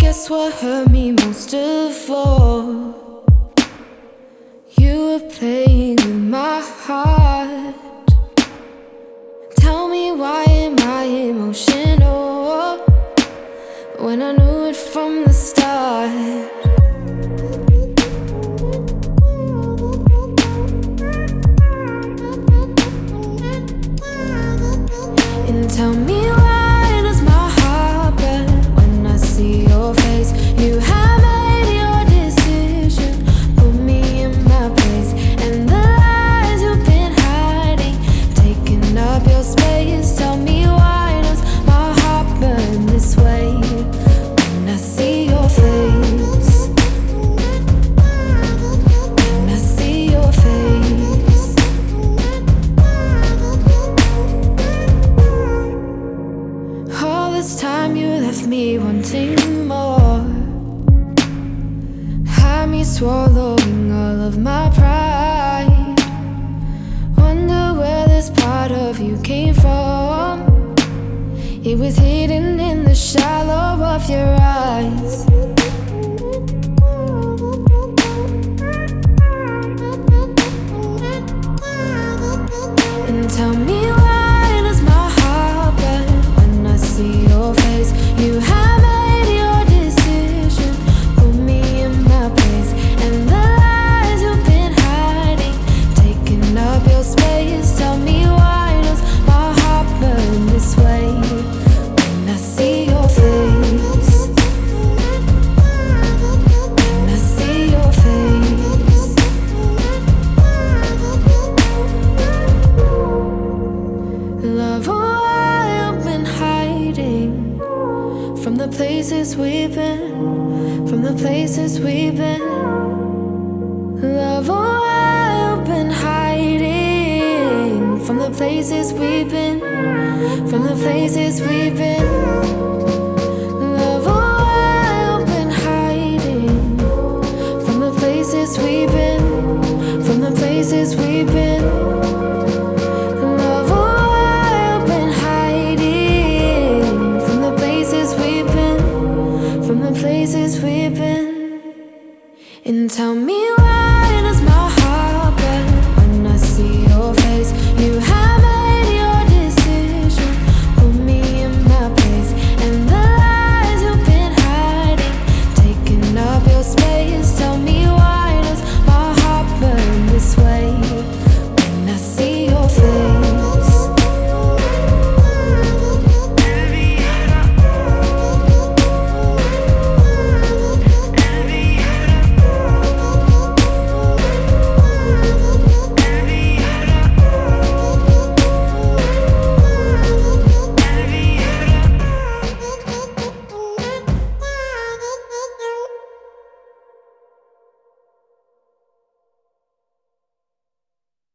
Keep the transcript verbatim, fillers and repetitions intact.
guess what hurt me most of all? You were playing with my heart. Tell me, why am I emotional when I knew it from the start? And tell me, why does my heart burn when I see your face? You have made your decision, put me in my place, and the lies you've been hiding, taking up your space. Tell me, why does my heart burn this way when I see your face? When I see your face. All this time you left me wanting more, had me swallowing all of my pride. Wonder where this part of you came from. It was hidden in the shallow of your eyes. And tell me, why does my heart burn when I see your face? You have made your decision, put me in my place, and the lies you've been hiding, taking up your space. Tell me, why does my heart burn this way when I see your face? When I see your face. Love, why I've been hiding from the places we've been, from the places we've been. Love, why I've been hiding from the places we've been, from the places we've been.